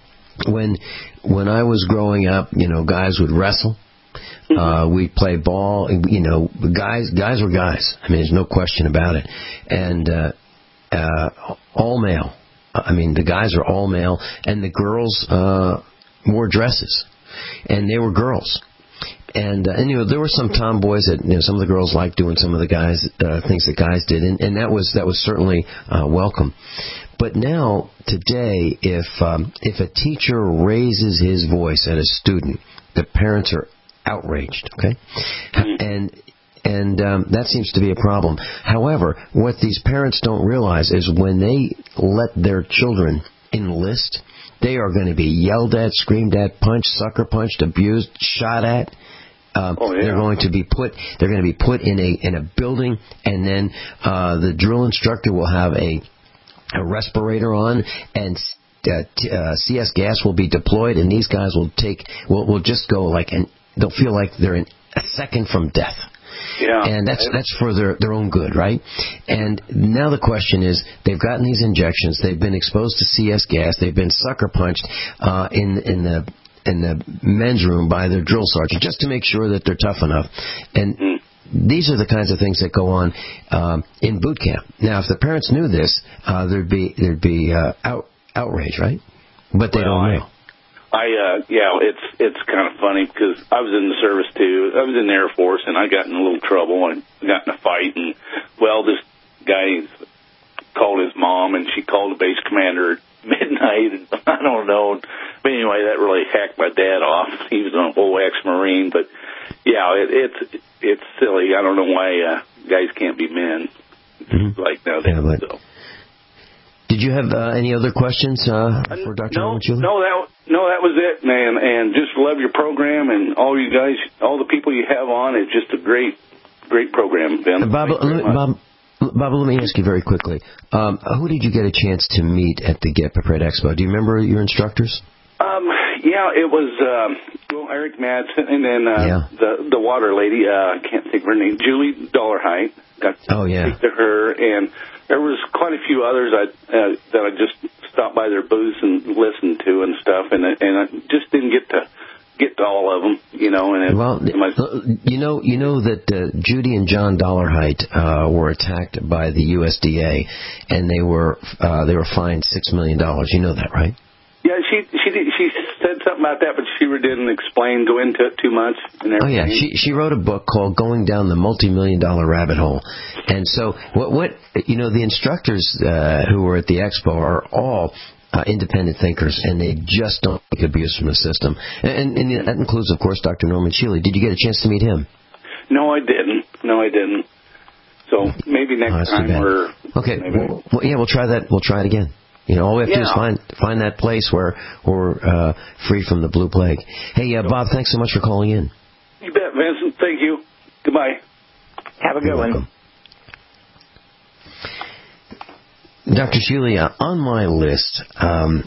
when when I was growing up, you know, guys would wrestle. Mm-hmm. Uh, we'd play ball. You know, guys guys were guys. I mean, there's no question about it. And uh, uh, all male. I mean, the guys are all male, and the girls uh, wore dresses. And they were girls, and uh, and you know there were some tomboys that you know some of the girls liked doing some of the guys uh, things that guys did, and, and that was that was certainly uh, welcome. But now today, if um, if a teacher raises his voice at a student, the parents are outraged. Okay, and and um, that seems to be a problem. However, what these parents don't realize is when they let their children enlist, they are going to be yelled at, screamed at, punched, sucker punched, abused, shot at. Um, oh, yeah. They're going to be put. They're going to be put in a in a building, and then uh, the drill instructor will have a a respirator on, and uh, t- uh, C S gas will be deployed, and these guys will take will will just go like, and they'll feel like they're in a second from death. Yeah. And that's that's for their, their own good, right? And now the question is, they've gotten these injections, they've been exposed to C S gas, they've been sucker punched uh, in in the in the men's room by their drill sergeant just to make sure that they're tough enough. And mm. these are the kinds of things that go on um, in boot camp. Now, if the parents knew this, uh, there'd be there'd be uh, out, outrage, right? But they well, don't know. I- I, uh, yeah, it's, it's kind of funny because I was in the service too. I was in the Air Force and I got in a little trouble and got in a fight. And, well, this guy called his mom and she called the base commander at midnight. And I don't know. But anyway, that really hacked my dad off. He was an old ex-Marine. But, yeah, it, it's, it's silly. I don't know why, uh, guys can't be men mm-hmm. like nowadays. Yeah, but- so. Did you have uh, any other questions uh, for Doctor No, Armachula? no, that no, that was it, man. And just love your program and all you guys, all the people you have on. It's just a great, great program, Ben. Uh, Bob, let me, Bob, Bob, let me ask you very quickly. Um, who did you get a chance to meet at the Get Prepared Expo? Do you remember your instructors? Um, Yeah, it was um, well, Eric Madsen and then uh, yeah. the the water lady. Uh, I can't think of her name. Julie Dollarheight. Got to oh yeah. speak to her, and there was quite a few others I, uh, that I just stopped by their booths and listened to and stuff, and and I just didn't get to get to all of them, you know. And it, well, my, you know, you know that uh, Judy and John Dollarheight uh, were attacked by the U S D A, and they were uh, they were fined six million dollars. You know that, right? Yeah, she she did, she said something about that, but she didn't explain, go into it too much. And oh yeah, she she wrote a book called "Going Down the Multi-Million Dollar Rabbit Hole," and so what what you know the instructors uh, who were at the expo are all uh, independent thinkers, and they just don't take abuse from the system, and, and that includes, of course, Doctor Norman Shealy. Did you get a chance to meet him? No, I didn't. No, I didn't. So maybe next oh, time we're okay. Well, well, yeah, we'll try that. We'll try it again. You know, all we have to yeah. do is find find that place where we're uh, free from the blue plague. Hey, uh, Bob, thanks so much for calling in. You bet, Vincent. Thank you. Goodbye. Have a good You're one. welcome. Doctor Shealy, uh, on my list um,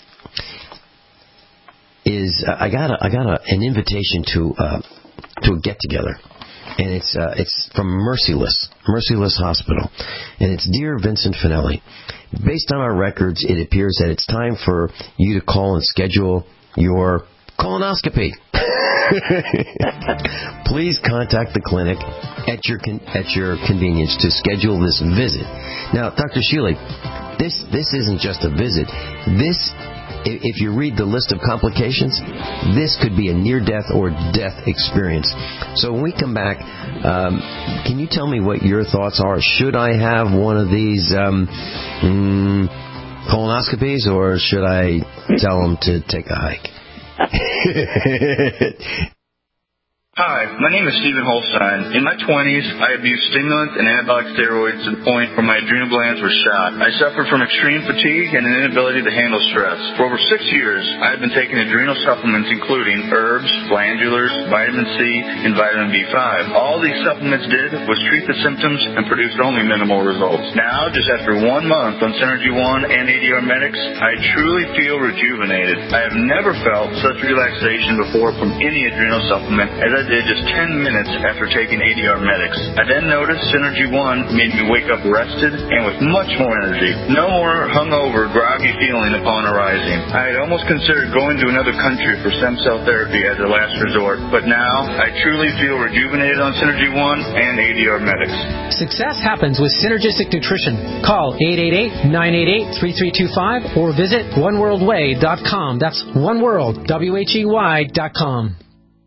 is uh, I got a, I got a, an invitation to uh, to a get together, and it's uh, it's from Merciless Merciless Hospital, and it's Dear Vincent Finelli. Based on our records, it appears that it's time for you to call and schedule your colonoscopy. Please contact the clinic at your con- at your convenience to schedule this visit. Now, Doctor Shealy, this this isn't just a visit. This, if you read the list of complications, this could be a near-death or death experience. So when we come back, um, can you tell me what your thoughts are? Should I have one of these um, mm, colonoscopies, or should I tell them to take a hike? Hi, my name is Stephen Holstein. In my twenties, I abused stimulants and anabolic steroids to the point where my adrenal glands were shot. I suffered from extreme fatigue and an inability to handle stress. For over six years, I have been taking adrenal supplements including herbs, glandulars, vitamin C, and vitamin B five. All these supplements did was treat the symptoms and produced only minimal results. Now, just after one month on Synergy One and A D R Medics, I truly feel rejuvenated. I have never felt such relaxation before from any adrenal supplement as I did just ten minutes after taking A D R Medics. I then noticed Synergy One made me wake up rested and with much more energy. No more hungover, groggy feeling upon arising. I had almost considered going to another country for stem cell therapy as a last resort, but now I truly feel rejuvenated on Synergy One and A D R Medics. Success happens with synergistic nutrition. Call eight eight eight, nine eight eight, three three two five or visit one world way dot com. That's oneworld, W H E Y dot com.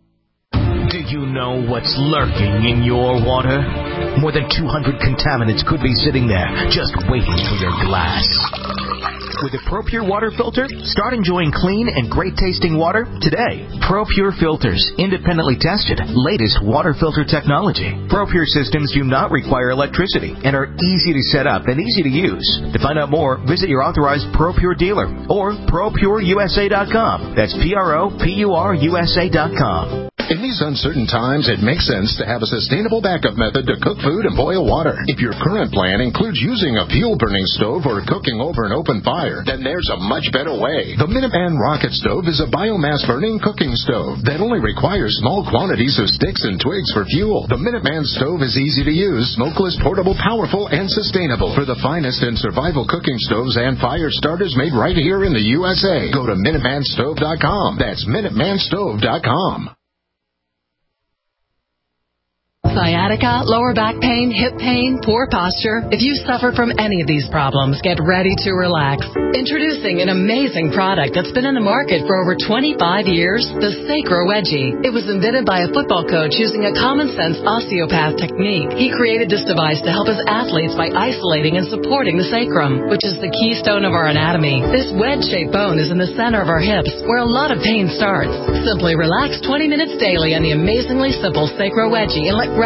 Do you know what's lurking in your water? More than two hundred contaminants could be sitting there, just waiting for your glass. With a ProPure water filter, start enjoying clean and great-tasting water today. ProPure filters, independently tested, latest water filter technology. ProPure systems do not require electricity and are easy to set up and easy to use. To find out more, visit your authorized ProPure dealer or pro pure U S A dot com. That's P R O P U R U S A dot com. In these uncertain times, it makes sense to have a sustainable backup method to cook food and boil water. If your current plan includes using a fuel-burning stove or cooking over an open fire, then there's a much better way. The Minuteman Rocket Stove is a biomass-burning cooking stove that only requires small quantities of sticks and twigs for fuel. The Minuteman Stove is easy to use, smokeless, portable, powerful, and sustainable. For the finest in survival cooking stoves and fire starters made right here in the U S A, go to Minuteman Stove dot com. That's Minuteman Stove dot com. Sciatica, lower back pain, hip pain, poor posture. If you suffer from any of these problems, get ready to relax. Introducing an amazing product that's been in the market for over twenty-five years, the Sacro Wedgie. It was invented by a football coach using a common-sense osteopath technique. He created this device to help his athletes by isolating and supporting the sacrum, which is the keystone of our anatomy. This wedge-shaped bone is in the center of our hips, where a lot of pain starts. Simply relax twenty minutes daily on the amazingly simple Sacro Wedgie and let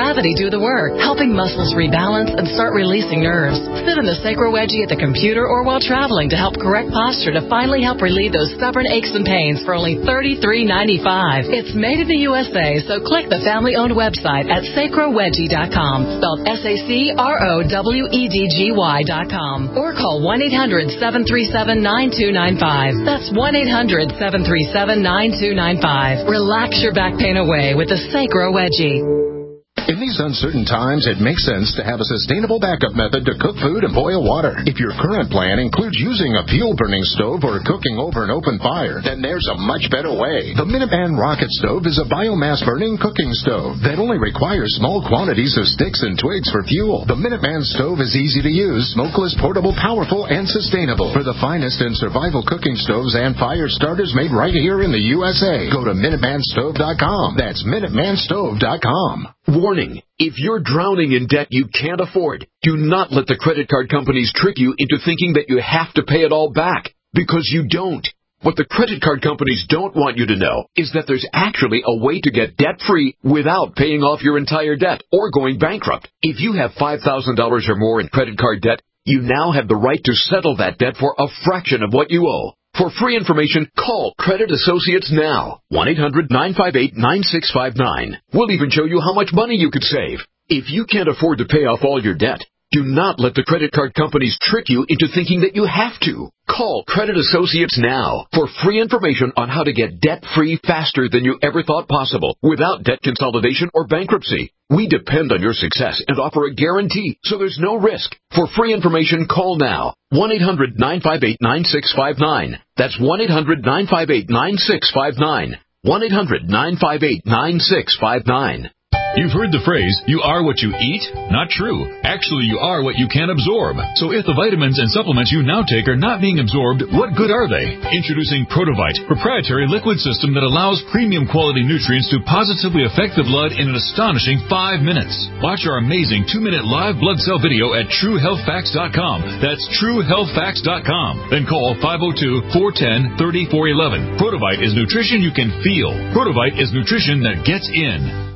gravity do the work, helping muscles rebalance and start releasing nerves. Sit in the Sacro Wedgie at the computer or while traveling to help correct posture to finally help relieve those stubborn aches and pains for only thirty-three ninety-five. It's made in the U S A, so click the family-owned website at sacro wedgie dot com, spelled S A C R O W E D G Y dot com, or call one eight hundred seven three seven nine two nine five. That's one eight hundred seven three seven nine two nine five. Relax your back pain away with the Sacro Wedgie. In these uncertain times, it makes sense to have a sustainable backup method to cook food and boil water. If your current plan includes using a fuel-burning stove or cooking over an open fire, then there's a much better way. The Minuteman Rocket Stove is a biomass-burning cooking stove that only requires small quantities of sticks and twigs for fuel. The Minuteman Stove is easy to use, smokeless, portable, powerful, and sustainable. For the finest in survival cooking stoves and fire starters made right here in the U S A, go to minuteman stove dot com. That's minuteman stove dot com. Warning, if you're drowning in debt you can't afford, do not let the credit card companies trick you into thinking that you have to pay it all back, because you don't. What the credit card companies don't want you to know is that there's actually a way to get debt-free without paying off your entire debt or going bankrupt. If you have five thousand dollars or more in credit card debt, you now have the right to settle that debt for a fraction of what you owe. For free information, call Credit Associates now. one eight hundred nine five eight nine six five nine. We'll even show you how much money you could save. If you can't afford to pay off all your debt, do not let the credit card companies trick you into thinking that you have to. Call Credit Associates now for free information on how to get debt-free faster than you ever thought possible without debt consolidation or bankruptcy. We depend on your success and offer a guarantee, so there's no risk. For free information, call now. one eight hundred nine five eight nine six five nine. That's one eight hundred nine five eight nine six five nine. one eight hundred nine five eight nine six five nine. You've heard the phrase, you are what you eat? Not true. Actually, you are what you can absorb. So if the vitamins and supplements you now take are not being absorbed, what good are they? Introducing Protovite, proprietary liquid system that allows premium quality nutrients to positively affect the blood in an astonishing five minutes. Watch our amazing two-minute live blood cell video at true health facts dot com. That's true health facts dot com. Then call five oh two, four one oh, three oh four one one. Protovite is nutrition you can feel. Protovite is nutrition that gets in.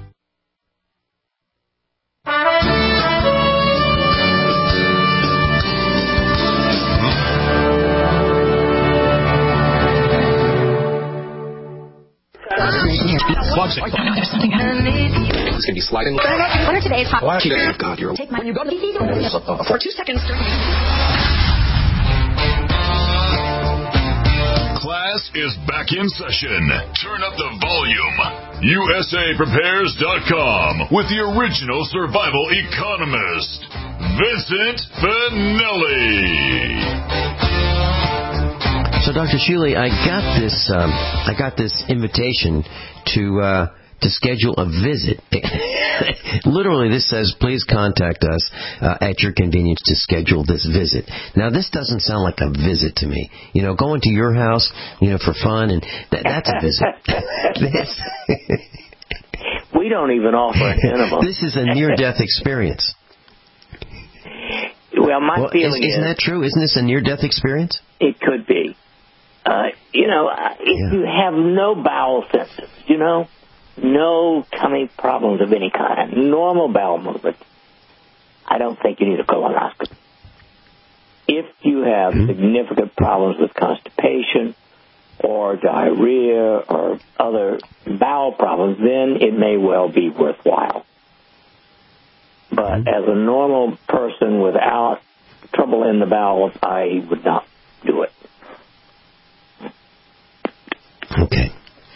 It's going to be sliding. What are today's hot? Oh, God, you're... Take my... You go to the... For two seconds. Class is back in session. Turn up the volume. U S A prepares dot com with the original survival economist, Vincent Finelli. So, Doctor Shealy, I got this. Um, I got this invitation to uh, to schedule a visit. Literally, this says, "Please contact us uh, at your convenience to schedule this visit." Now, this doesn't sound like a visit to me. You know, going to your house, you know, for fun, and th- that's a visit. this, we don't even offer an interval. This is a near-death experience. Well, my well, feeling is, isn't is... that true? Isn't this a near-death experience? It could be. Uh, you know, if yeah. you have no bowel symptoms, you know, no tummy problems of any kind, normal bowel movement, I don't think you need a colonoscopy. If you have mm-hmm. significant problems with constipation or diarrhea or other bowel problems, then it may well be worthwhile. But mm-hmm. as a normal person without trouble in the bowels, I would not do it. Okay.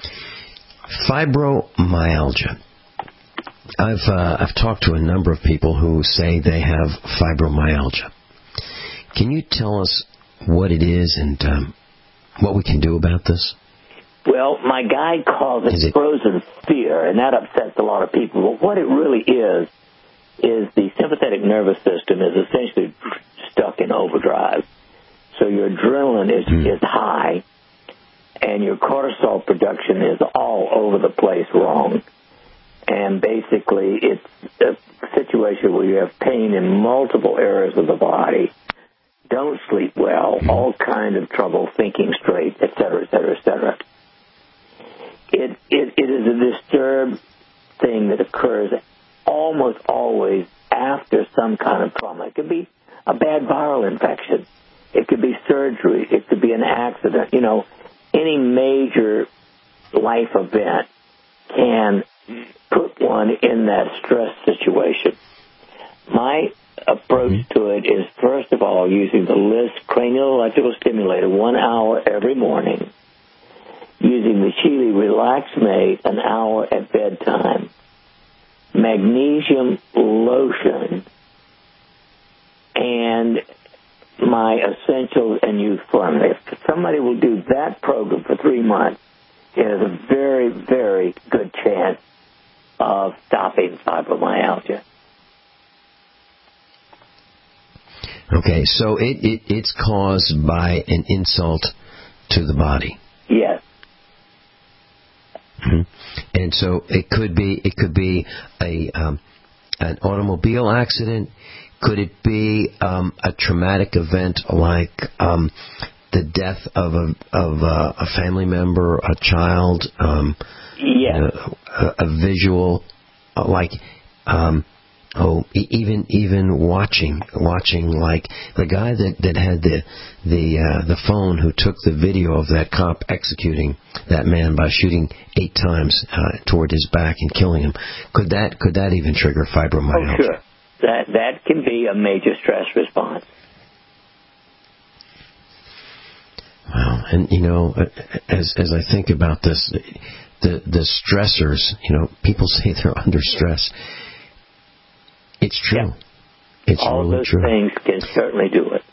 Fibromyalgia. I've uh, I've talked to a number of people who say they have fibromyalgia. Can you tell us what it is and um, what we can do about this? Well, my guide calls it, it frozen fear, and that upsets a lot of people. But what it really is, is the sympathetic nervous system is essentially stuck in overdrive. So your adrenaline is, mm. is high, and your cortisol production is all over the place wrong. And basically, it's a situation where you have pain in multiple areas of the body, don't sleep well, all kind of trouble thinking straight, et cetera, et cetera, et cetera. It, it, it is a disturbed thing that occurs almost always after some kind of trauma. It could be a bad viral infection. It could be surgery. It could be an accident. You know, any major life event can put one in that stress situation. My approach to it is, first of all, using the LIST cranial electrical stimulator one hour every morning, using the Sheely Relax Mate an hour at bedtime, magnesium lotion, and my essentials and youth formula. If somebody will do that program for three months, it has a very, very good chance of stopping fibromyalgia. Okay, so it, it it's caused by an insult to the body. Yes. Mm-hmm. And so it could be it could be a um, an automobile accident. Could it be um, a traumatic event like um, the death of a of a, a family member, a child? Um, yeah. A, a, a visual, uh, like. Um, Oh, even even watching watching like the guy that, that had the the uh, the phone who took the video of that cop executing that man by shooting eight times uh, toward his back and killing him. Could that could that even trigger fibromyalgia? Oh, sure. That that can be a major stress response. Wow, and you know, as as I think about this, the the stressors, you know, people say they're under stress. It's true. Yeah. It's All really those true. things can certainly do it.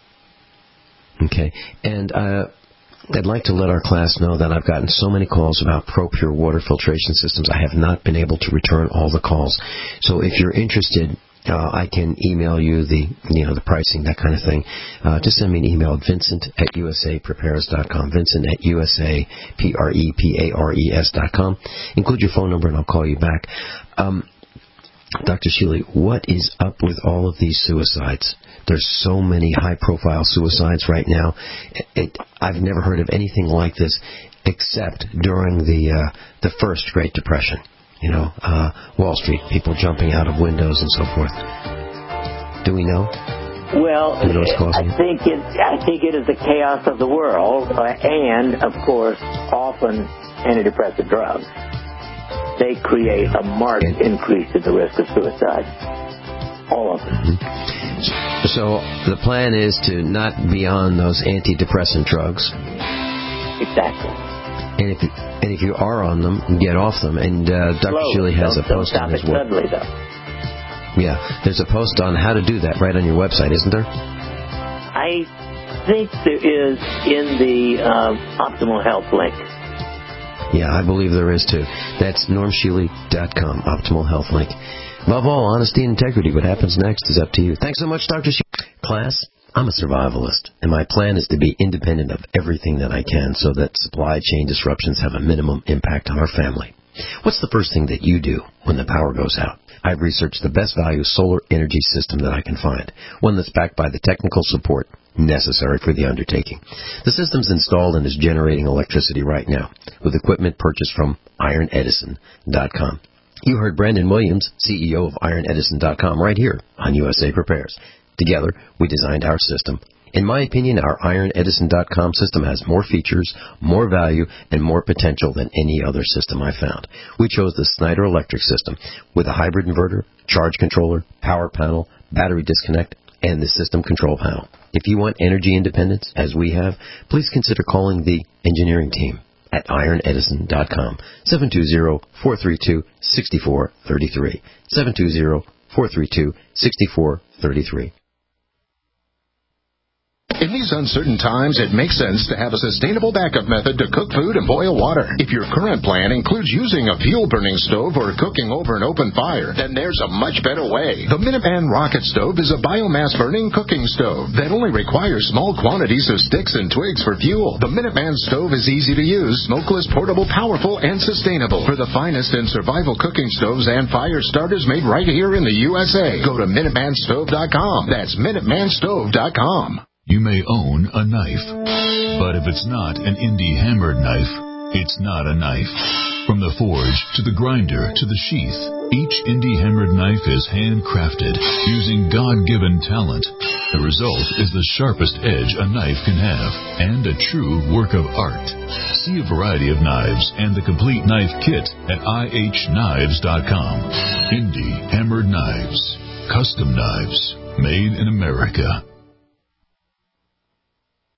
Okay. And uh, I'd like to let our class know that I've gotten so many calls about ProPure water filtration systems. I have not been able to return all the calls. So if you're interested, uh, I can email you the you know the pricing, that kind of thing. Uh, just send me an email at Vincent at U S A prepares dot com. Vincent at U S A P R E P A R E S dot com. Include your phone number and I'll call you back. Um, Doctor Sheely, what is up with all of these suicides? There's so many high-profile suicides right now. It, it, I've never heard of anything like this except during the uh, the first Great Depression. You know, uh, Wall Street, people jumping out of windows and so forth. Do we know? Well, Do we know what's causing I think it. I think it is the chaos of the world, uh, and of course, often antidepressant drugs. They create a marked increase in the risk of suicide. All of them. Mm-hmm. So the plan is to not be on those antidepressant drugs. Exactly. And if you, and if you are on them, get off them. And uh, Doctor Sheely has don't, a post don't on his website. Suddenly, though. Yeah, there's a post on how to do that right on your website, isn't there? I think there is in the um, Optimal Health link. Yeah, I believe there is too. That's norm sheely dot com, Optimal Health link. Above all, honesty and integrity. What happens next is up to you. Thanks so much, Doctor Sheely. Class, I'm a survivalist, and my plan is to be independent of everything that I can so that supply chain disruptions have a minimum impact on our family. What's the first thing that you do when the power goes out? I've researched the best value solar energy system that I can find, one that's backed by the technical support necessary for the undertaking. The system's installed and is generating electricity right now with equipment purchased from iron edison dot com. You heard Brandon Williams, C E O of iron edison dot com, right here on U S A Prepares. Together, we designed our system. In my opinion, our iron edison dot com system has more features, more value, and more potential than any other system I found. We chose the Snyder Electric system with a hybrid inverter, charge controller, power panel, battery disconnect, and the system control panel. If you want energy independence, as we have, please consider calling the engineering team at iron edison dot com, seven two zero, four three two, six four three three, seven two zero, four three two, six four three three. In these uncertain times, it makes sense to have a sustainable backup method to cook food and boil water. If your current plan includes using a fuel-burning stove or cooking over an open fire, then there's a much better way. The Minuteman Rocket Stove is a biomass-burning cooking stove that only requires small quantities of sticks and twigs for fuel. The Minuteman Stove is easy to use, smokeless, portable, powerful, and sustainable. For the finest in survival cooking stoves and fire starters made right here in the U S A, go to Minuteman Stove dot com. That's Minuteman Stove dot com. You may own a knife, but if it's not an indie hammered knife, it's not a knife. From the forge to the grinder to the sheath, Each Indie hammered knife is handcrafted using God-given talent. The result is the sharpest edge a knife can have and a true work of art. See a variety of knives and the complete knife kit at I H knives dot com. Indie hammered knives. Custom knives made in America.